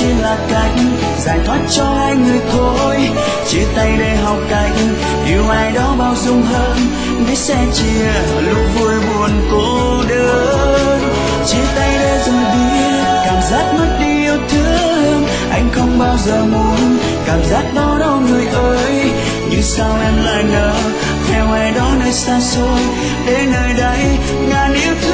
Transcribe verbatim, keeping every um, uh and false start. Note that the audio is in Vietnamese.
chỉ là cách giải thoát cho hai người thôi. Chia tay để học cách yêu ai đó bao dung hơn, biết sẽ chia lúc vui buồn cô đơn. Chia tay để rồi biết cảm giác mất đi yêu thương, anh không bao giờ muốn cảm giác đó đâu người ơi. Nhưng sao em lại nỡ theo ai đó nơi xa xôi, để nơi đây ngàn yêu thương